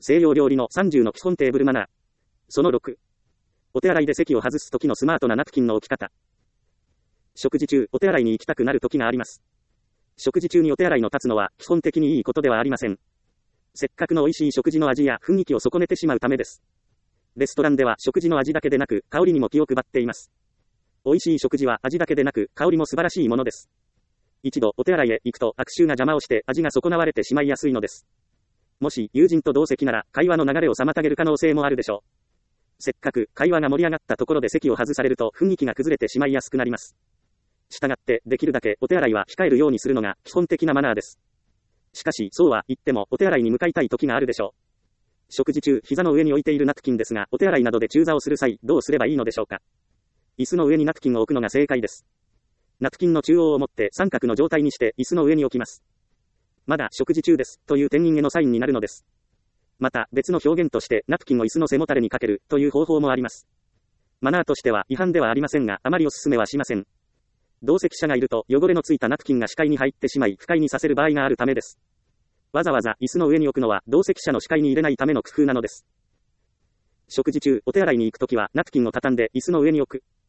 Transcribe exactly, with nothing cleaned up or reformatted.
西洋料理のさんじゅうの基本テーブルマナー。そのろく。お手洗いで席を外す時のスマートなナプキンの置き方。食事中、お手洗いに行きたくなる時があります。食事中にお手洗いの立つのは基本的にいいことではありません。せっかくの美味しい食事の味や雰囲気を損ねてしまうためです。レストランでは食事の味だけでなく香りにも気を配っています。美味しい食事は味だけでなく香りも素晴らしいものです。一度お手洗いへ行くと悪臭が邪魔をして味が損なわれてしまいやすいのです。もし友人と同席なら会話の流れを妨げる可能性もあるでしょう。せっかく会話が盛り上がったところで席を外されると雰囲気が崩れてしまいやすくなります。したがってできるだけお手洗いは控えるようにするのが基本的なマナーです。しかしそうは言ってもお手洗いに向かいたい時があるでしょう。食事中膝の上に置いているナプキンですがお手洗いなどで中座をする際どうすればいいのでしょうか。椅子の上にナプキンを置くのが正解です。ナプキンの中央を持って三角の状態にして椅子の上に置きます。まだ食事中ですという店員へのサインになるのです。また別の表現としてナプキンを椅子の背もたれにかけるという方法もあります。マナーとしては違反ではありませんがあまりお勧めはしません。同席者がいると汚れのついたナプキンが視界に入ってしまい不快にさせる場合があるためです。わざわざ椅子の上に置くのは同席者の視界に入れないための工夫なのです。食事中お手洗いに行くときはナプキンを畳んで椅子の上に置く。